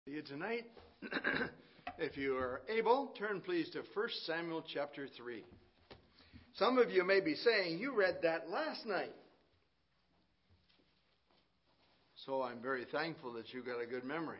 You tonight, if you are able, turn please to 1 Samuel chapter 3. Some of you may be saying, you read that last night. So I'm very thankful that you got a good memory.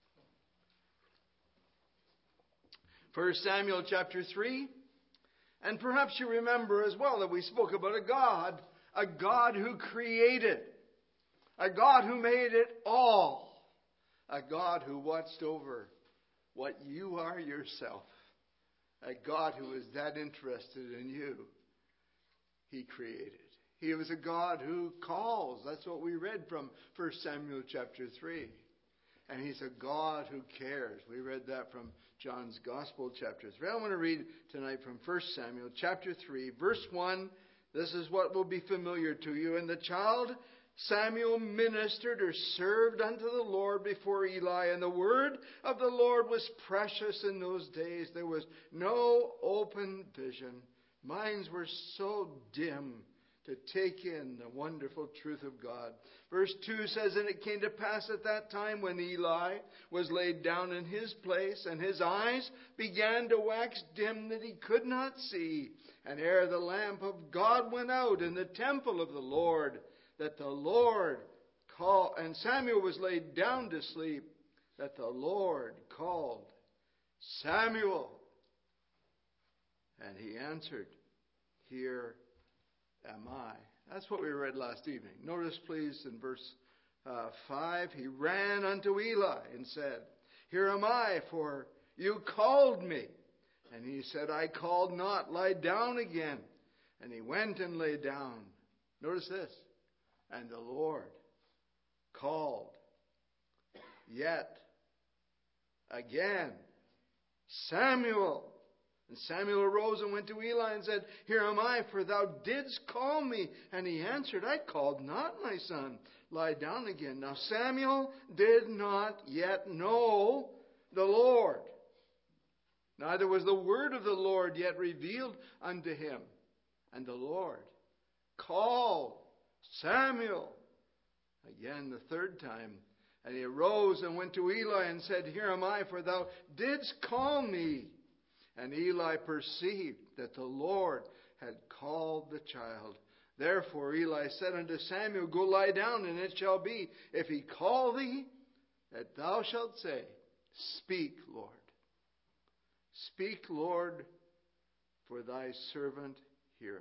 1 Samuel chapter 3. And perhaps you remember as well that we spoke about a God who created, a God who made it all. A God who watched over what you are yourself. A God who is that interested in you. He created. He was a God who calls. That's what we read from 1 Samuel chapter 3. And He's a God who cares. We read that from John's Gospel chapter 3. I want to read tonight from 1 Samuel chapter 3, verse 1. This is what will be familiar to you. And the child Samuel ministered or served unto the Lord before Eli, and the word of the Lord was precious in those days. There was no open vision. Minds were so dim to take in the wonderful truth of God. Verse 2 says, And it came to pass at that time when Eli was laid down in his place, and his eyes began to wax dim that he could not see. And ere the lamp of God went out in the temple of the Lord, that the Lord called, and Samuel was laid down to sleep, that the Lord called, Samuel. And he answered, Here am I. That's what we read last evening. Notice please in verse 5, he ran unto Eli and said, Here am I, for you called me. And he said, I called not, lie down again. And he went and lay down. Notice this. And the Lord called yet again, Samuel. And Samuel arose and went to Eli and said, Here am I, for thou didst call me. And he answered, I called not, my son. Lie down again. Now Samuel did not yet know the Lord. Neither was the word of the Lord yet revealed unto him. And the Lord called Samuel again the third time. And he arose and went to Eli and said, Here am I, for thou didst call me. And Eli perceived that the Lord had called the child. Therefore Eli said unto Samuel, Go lie down, and it shall be, if he call thee, that thou shalt say, Speak, Lord. Speak, Lord, for thy servant heareth.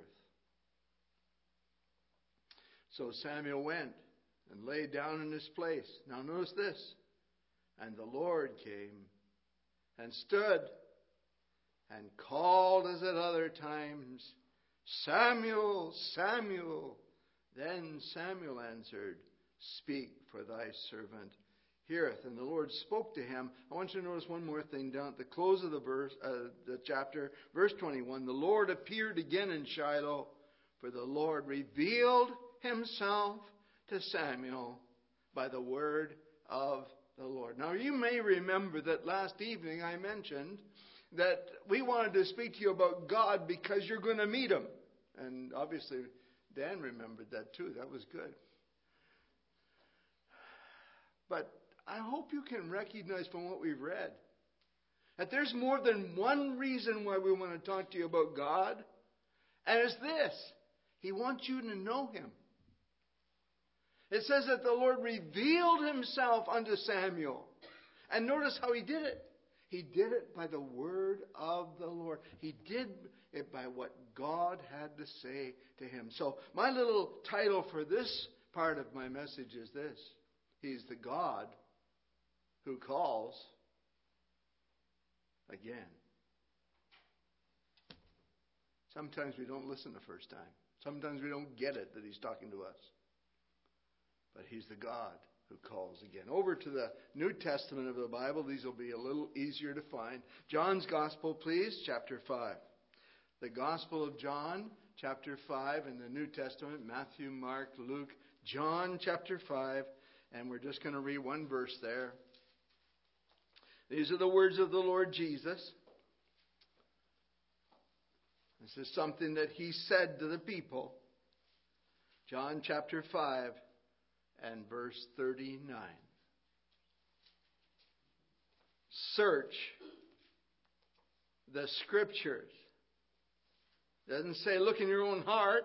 So Samuel went and lay down in his place. Now notice this. And the Lord came and stood and called as at other times, Samuel, Samuel. Then Samuel answered, Speak, for thy servant heareth. And the Lord spoke to him. I want you to notice one more thing down at the close of the chapter, verse 21. The Lord appeared again in Shiloh, for the Lord revealed himself to Samuel by the word of the Lord. Now you may remember that last evening I mentioned that we wanted to speak to you about God because you're going to meet Him. And obviously Dan remembered that too. That was good. But I hope you can recognize from what we've read that there's more than one reason why we want to talk to you about God. And it's this. He wants you to know Him. It says that the Lord revealed Himself unto Samuel. And notice how He did it. He did it by the word of the Lord. He did it by what God had to say to him. So my little title for this part of my message is this. He's the God who calls again. Sometimes we don't listen the first time. Sometimes we don't get it that He's talking to us. But He's the God who calls again. Over to the New Testament of the Bible. These will be a little easier to find. John's Gospel, please, chapter 5. The Gospel of John, chapter 5, in the New Testament, Matthew, Mark, Luke, John, chapter 5. And we're just going to read one verse there. These are the words of the Lord Jesus. This is something that He said to the people. John chapter 5 and verse 39. search the Scriptures. It doesn't say look in your own heart.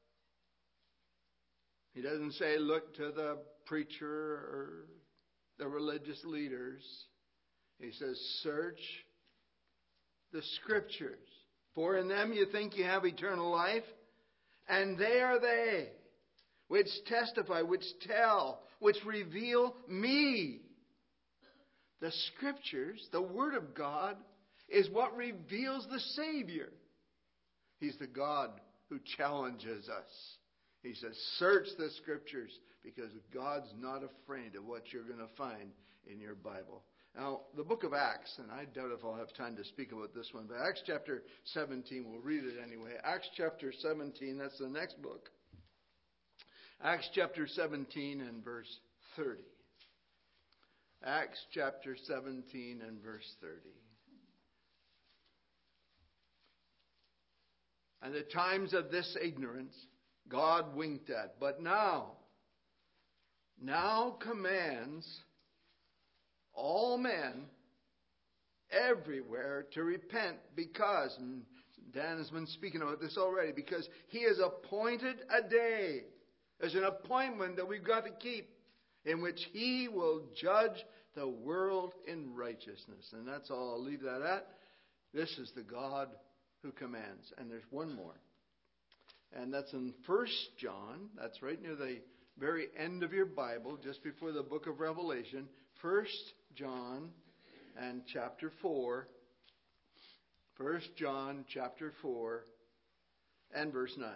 He doesn't say look to the preacher or the religious leaders. He says search the Scriptures. For in them you think you have eternal life, and they are they which testify, which tell, which reveal me. The Scriptures, the Word of God, is what reveals the Savior. He's the God who challenges us. He says, search the Scriptures, because God's not afraid of what you're going to find in your Bible. Now, the book of Acts, and I doubt if I'll have time to speak about this one, but Acts chapter 17, we'll read it anyway. Acts chapter 17, that's the next book. Acts chapter 17 and verse 30. Acts chapter 17 and verse 30. And the times of this ignorance God winked at, but now commands all men everywhere to repent, because, and Dan has been speaking about this already, because He has appointed a day. There's an appointment that we've got to keep, in which He will judge the world in righteousness. And that's all I'll leave that at. This is the God who commands. And there's one more. And that's in 1 John. That's right near the very end of your Bible, just before the book of Revelation. 1 John and chapter 4. 1 John chapter 4 and verse 9.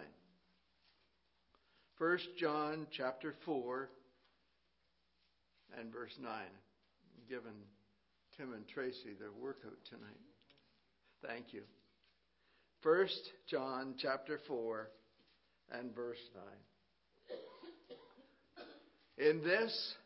1 John chapter 4 and verse 9. I'm giving Tim and Tracy their workout tonight. Thank you. 1 John chapter 4 and verse 9. In this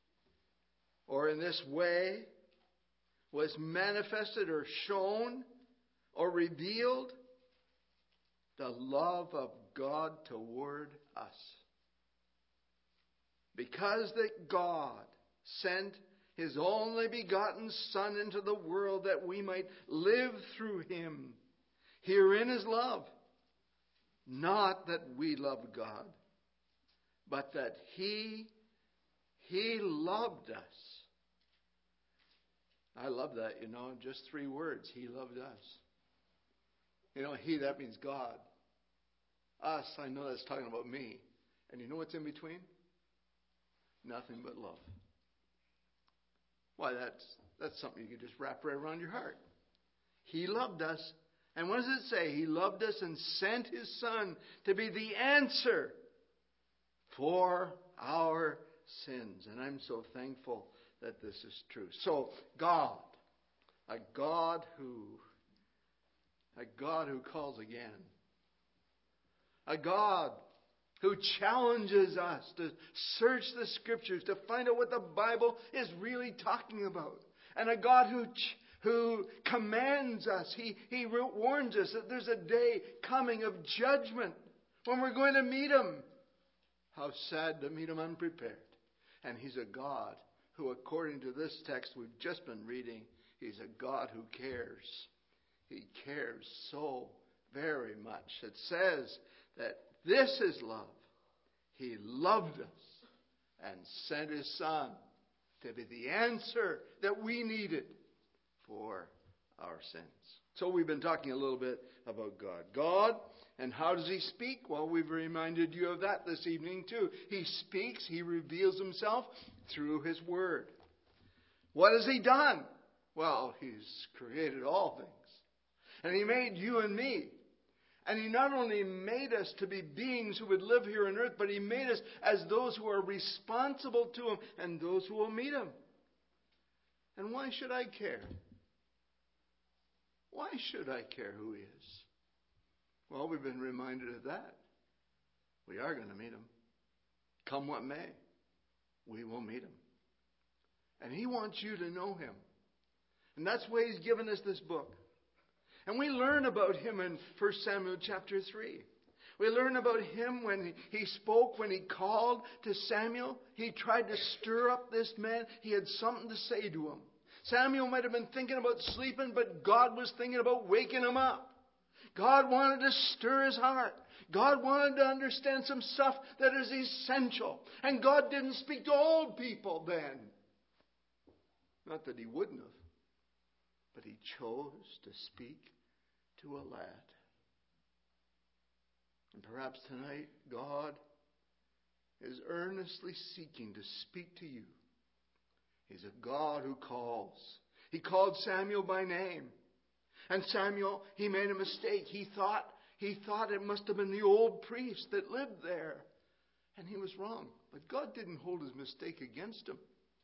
way was manifested or shown or revealed the love of God toward us. Because that God sent His only begotten Son into the world that we might live through Him. Herein is love. Not that we loved God, but that He loved us. I love that, just 3 words. He loved us. He, that means God. Us, I know that's talking about me. And you know what's in between? Nothing but love. Why, that's something you could just wrap right around your heart. He loved us. And what does it say? He loved us and sent His Son to be the answer for our sins. And I'm so thankful that this is true. So, God, a God who calls again. A God who challenges us to search the Scriptures to find out what the Bible is really talking about. And a God who commands us. He warns us that there's a day coming of judgment when we're going to meet Him. How sad to meet Him unprepared. And He's a God who, according to this text we've just been reading, He's a God who cares. He cares so very much. It says that this is love. He loved us and sent His Son to be the answer that we needed for our sins. So we've been talking a little bit about God. God, and how does He speak? Well, we've reminded you of that this evening too. He speaks, He reveals Himself through His Word. What has He done? Well, He's created all things. And He made you and me. And He not only made us to be beings who would live here on earth, but He made us as those who are responsible to Him and those who will meet Him. And why should I care? Why should I care who He is? Well, we've been reminded of that. We are going to meet Him. Come what may, we will meet Him. And He wants you to know Him. And that's why He's given us this book. And we learn about Him in 1 Samuel chapter 3. We learn about Him when He spoke, when He called to Samuel. He tried to stir up this man. He had something to say to him. Samuel might have been thinking about sleeping, but God was thinking about waking him up. God wanted to stir his heart. God wanted to understand some stuff that is essential. And God didn't speak to old people then. Not that he wouldn't have. But he chose to speak to a lad. And perhaps tonight God is earnestly seeking to speak to you. He's a God who calls. He called Samuel by name. And Samuel, he made a mistake. He thought it must have been the old priest that lived there. And he was wrong. But God didn't hold his mistake against him.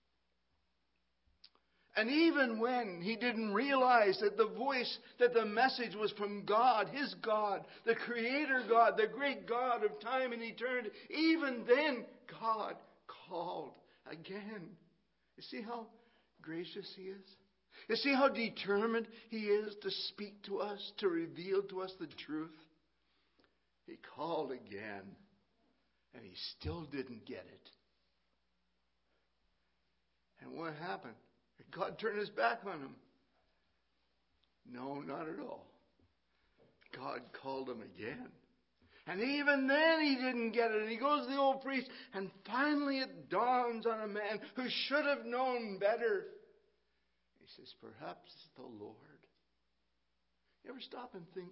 And even when he didn't realize that the message was from God, his God, the Creator God, the great God of time and eternity, even then God called again. You see how gracious he is? You see how determined he is to speak to us, to reveal to us the truth? He called again, and he still didn't get it. And what happened? God turned his back on him. No, not at all. God called him again. And even then he didn't get it. And he goes to the old priest. And finally it dawns on a man who should have known better. He says, perhaps it's the Lord. You ever stop and think,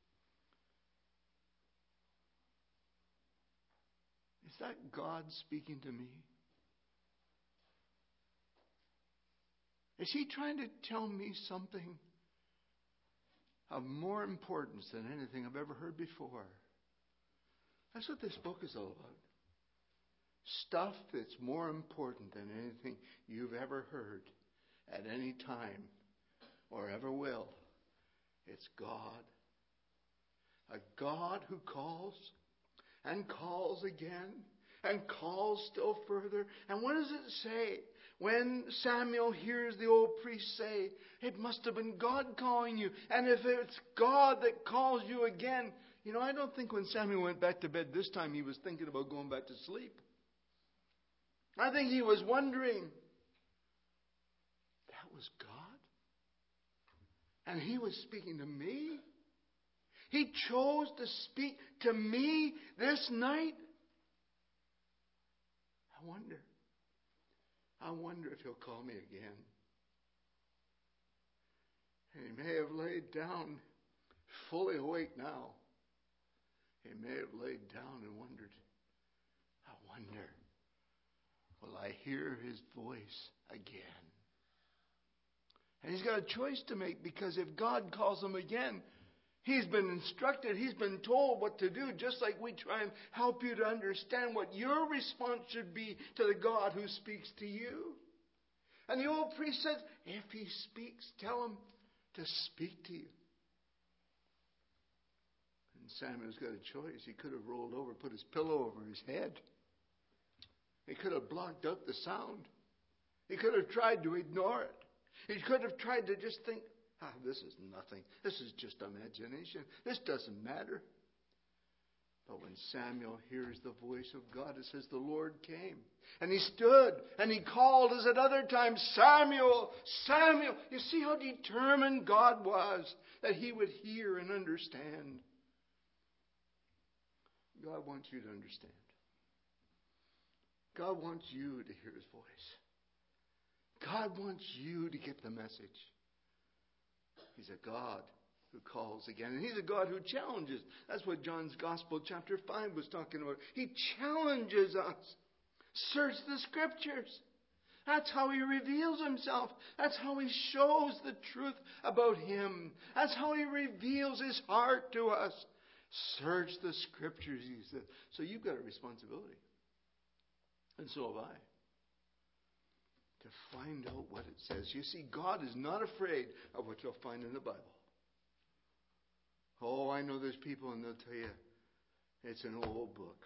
is that God speaking to me? Is he trying to tell me something of more importance than anything I've ever heard before? That's what this book is all about. Stuff that's more important than anything you've ever heard at any time or ever will. It's God. A God who calls and calls again and calls still further. And what does it say? When Samuel hears the old priest say, it must have been God calling you. And if it's God that calls you again, I don't think when Samuel went back to bed this time he was thinking about going back to sleep. I think he was wondering, that was God? And he was speaking to me? He chose to speak to me this night? I wonder if he'll call me again. And he may have laid down fully awake now. He may have laid down and wondered, I wonder, will I hear his voice again? And he's got a choice to make, because if God calls him again, he's been instructed, he's been told what to do, just like we try and help you to understand what your response should be to the God who speaks to you. And the old priest says, if he speaks, tell him to speak to you. And Samuel's got a choice. He could have rolled over, put his pillow over his head. He could have blocked out the sound. He could have tried to ignore it. He could have tried to just think, this is nothing. This is just imagination. This doesn't matter. But when Samuel hears the voice of God, it says the Lord came. And he stood and he called as at other times, Samuel, Samuel. You see how determined God was that he would hear and understand. God wants you to understand. God wants you to hear his voice. God wants you to get the message. He's a God who calls again. And he's a God who challenges. That's what John's Gospel chapter 5 was talking about. He challenges us. Search the Scriptures. That's how he reveals himself. That's how he shows the truth about him. That's how he reveals his heart to us. Search the Scriptures, he said. So you've got a responsibility. And so have I. To find out what it says. You see, God is not afraid of what you'll find in the Bible. Oh, I know there's people and they'll tell you it's an old book.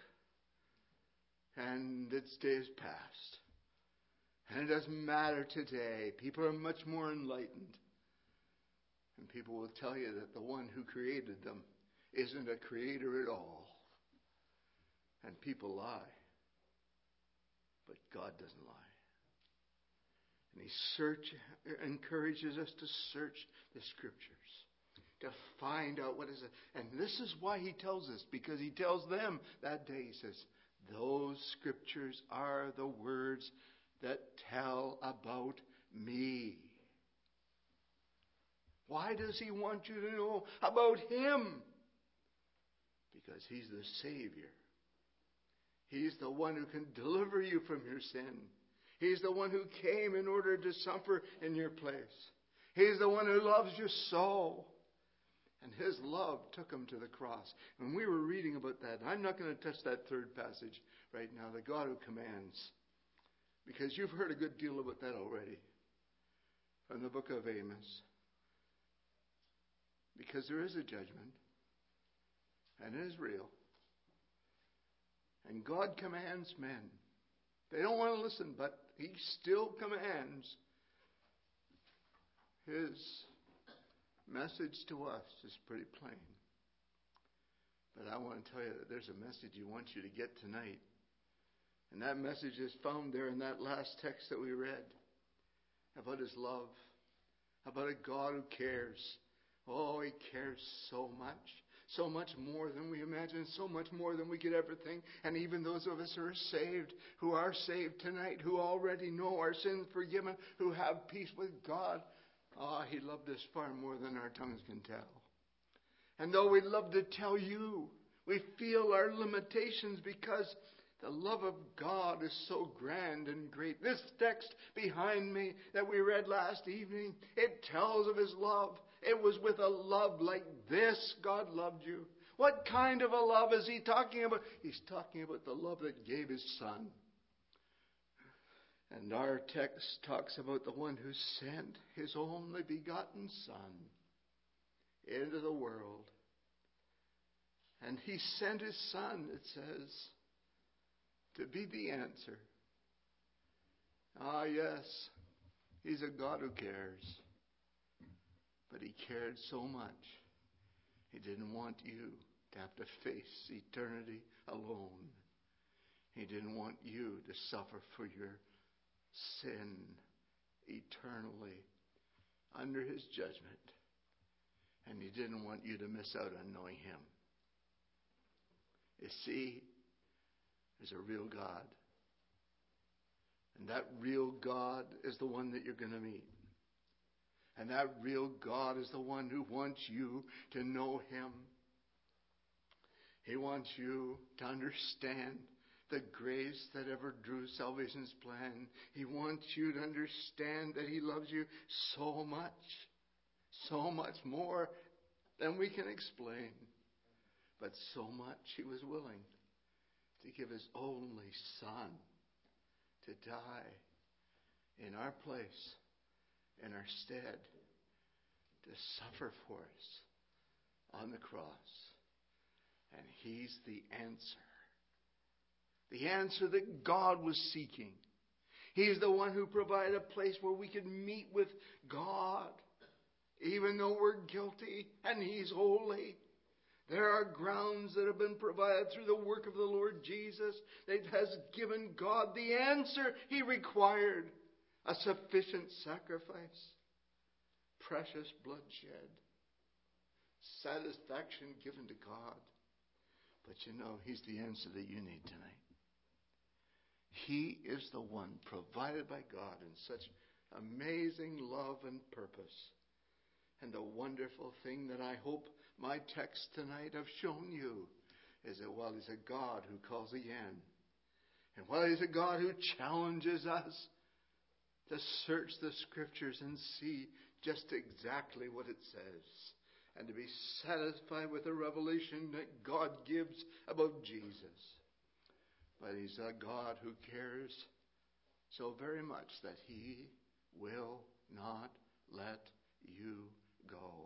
And its days past. And it doesn't matter today. People are much more enlightened. And people will tell you that the one who created them isn't a creator at all. And people lie. But God doesn't lie. And he encourages us to search the Scriptures, to find out what is it. And this is why he tells us, because he tells them that day, he says, those Scriptures are the words that tell about me. Why does he want you to know about him? Because he's the Savior. He's the one who can deliver you from your sin. He's the one who came in order to suffer in your place. He's the one who loves you so. And his love took him to the cross. And we were reading about that. I'm not going to touch that third passage right now, the God who commands. Because you've heard a good deal about that already from the book of Amos. Because there is a judgment. And it is real. And God commands men. They don't want to listen, but he still commands. His message to us is pretty plain. But I want to tell you that there's a message he wants you to get tonight. And that message is found there in that last text that we read. About his love. About a God who cares. Oh, he cares so much. So much more than we imagine. So much more than we could ever think. And even those of us who are saved tonight, who already know our sins forgiven, who have peace with God. He loved us far more than our tongues can tell. And though we love to tell you, we feel our limitations because the love of God is so grand and great. This text behind me that we read last evening, it tells of his love. It was with a love like this God loved you. What kind of a love is he talking about? He's talking about the love that gave his Son. And our text talks about the one who sent his only begotten Son into the world. And he sent his Son, it says, to be the answer. Yes, he's a God who cares. But he cared so much, he didn't want you to have to face eternity alone. He didn't want you to suffer for your sin eternally under his judgment. And he didn't want you to miss out on knowing him. You see, there's a real God. And that real God is the one that you're going to meet. And that real God is the one who wants you to know him. He wants you to understand the grace that ever drew salvation's plan. He wants you to understand that he loves you so much more than we can explain. But so much he was willing to give his only Son to die in our place, in our stead, to suffer for us on the cross. And he's the answer. The answer that God was seeking. He's the one who provided a place where we could meet with God. Even though we're guilty and he's holy. There are grounds that have been provided through the work of the Lord Jesus that has given God the answer he required. A sufficient sacrifice. Precious blood shed. Satisfaction given to God. But you know, he's the answer that you need tonight. He is the one provided by God in such amazing love and purpose. And the wonderful thing that I hope my text tonight have shown you is that while he's a God who calls again, and while he's a God who challenges us to search the Scriptures and see just exactly what it says, and to be satisfied with the revelation that God gives about Jesus. But he's a God who cares so very much that he will not let you go.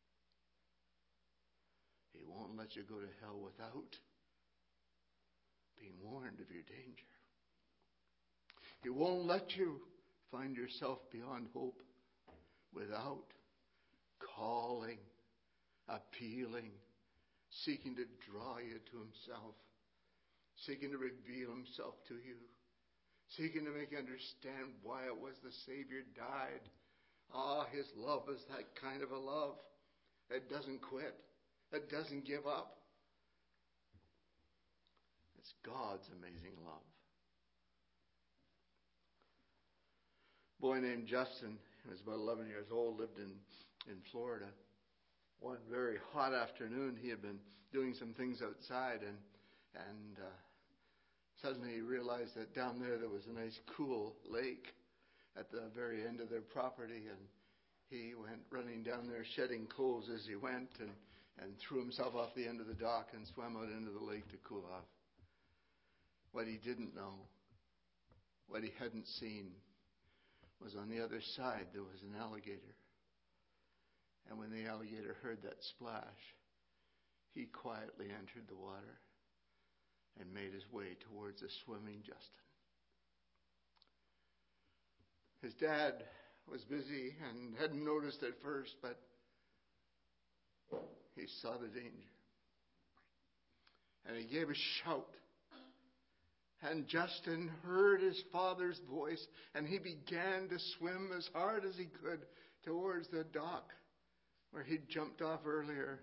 He won't let you go to hell without being warned of your danger. He won't let you find yourself beyond hope without calling, appealing, seeking to draw you to himself, seeking to reveal himself to you, seeking to make you understand why it was the Savior died. His love is that kind of a love that doesn't quit, that doesn't give up. It's God's amazing love. A boy named Justin, he was about 11 years old, lived in Florida. One very hot afternoon, he had been doing some things outside, and suddenly he realized that down there was a nice cool lake at the very end of their property, and he went running down there, shedding clothes as he went, and threw himself off the end of the dock and swam out into the lake to cool off. What he didn't know, what he hadn't seen, was on the other side there was an alligator. And when the alligator heard that splash, he quietly entered the water and made his way towards the swimming Justin. His dad was busy and hadn't noticed at first, but he saw the danger. And he gave a shout. And Justin heard his father's voice, and he began to swim as hard as he could towards the dock where he'd jumped off earlier.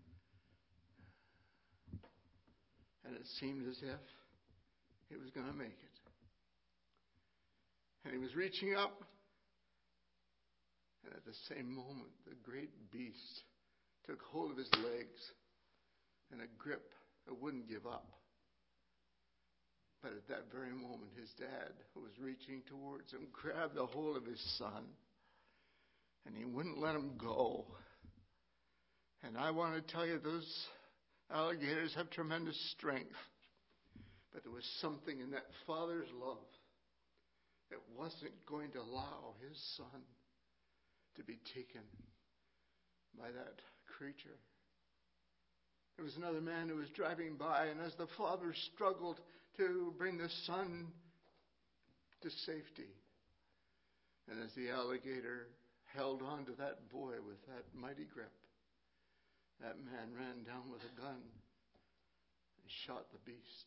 And it seemed as if he was going to make it. And he was reaching up, and at the same moment, the great beast took hold of his legs in a grip that wouldn't give up. But at that very moment, his dad, who was reaching towards him, grabbed a hold of his son, and he wouldn't let him go. And I want to tell you, those alligators have tremendous strength. But there was something in that father's love that wasn't going to allow his son to be taken by that creature. There was another man who was driving by, and as the father struggled to bring the son to safety, and as the alligator held on to that boy with that mighty grip, that man ran down with a gun and shot the beast.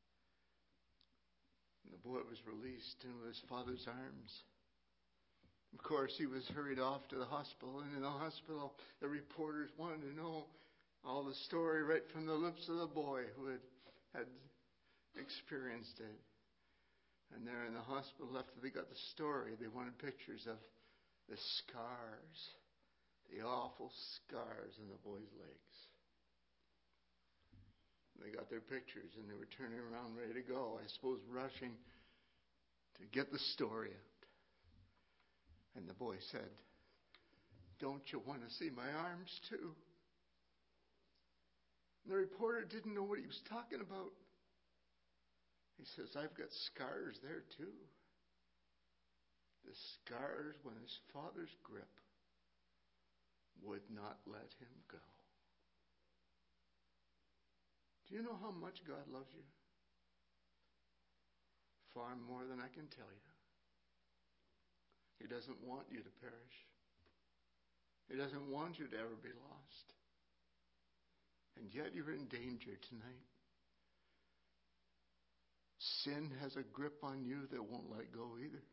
And the boy was released into his father's arms. Of course, he was hurried off to the hospital, and in the hospital, the reporters wanted to know all the story right from the lips of the boy who had experienced it. And there in the hospital, after they got the story, they wanted pictures of the scars, the awful scars in the boy's legs. They got their pictures, and they were turning around ready to go, I suppose rushing to get the story out. And the boy said, "Don't you want to see my arms too?" And the reporter didn't know what he was talking about. He says, "I've got scars there too. The scars when his father's grip would not let him go." Do you know how much God loves you? Far more than I can tell you. He doesn't want you to perish. He doesn't want you to ever be lost. And yet you're in danger tonight. Sin has a grip on you that won't let go either.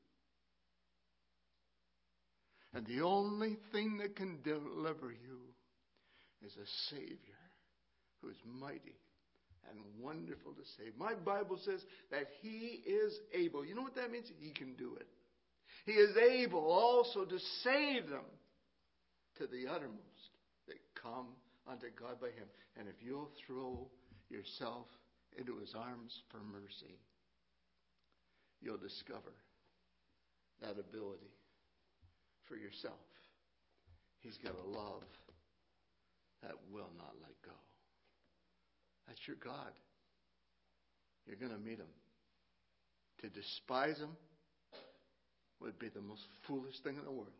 And the only thing that can deliver you is a Savior who is mighty and wonderful to save. My Bible says that He is able. You know what that means? He can do it. He is able also to save them to the uttermost that come unto God by Him. And if you'll throw yourself into His arms for mercy, you'll discover that ability for yourself. He's got a love that will not let go. That's your God. You're going to meet Him. To despise Him would be the most foolish thing in the world.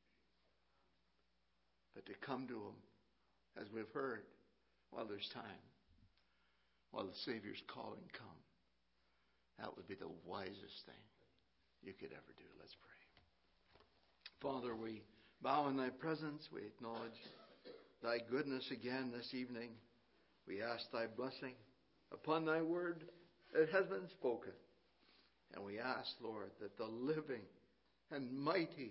But to come to Him, as we've heard, while there's time, while the Savior's calling come, that would be the wisest thing you could ever do. Let's pray. Father, we bow in Thy presence. We acknowledge Thy goodness again this evening. We ask Thy blessing upon Thy word that has been spoken. And we ask, Lord, that the living and mighty